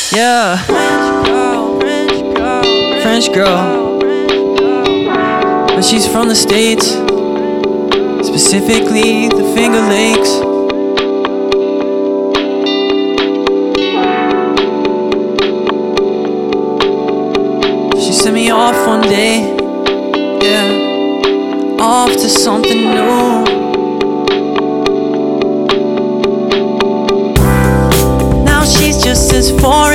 Yeah, French girl, but she's from the States, specifically the Finger Lakes. She sent me off one day, yeah, off to something new. Now she's just as far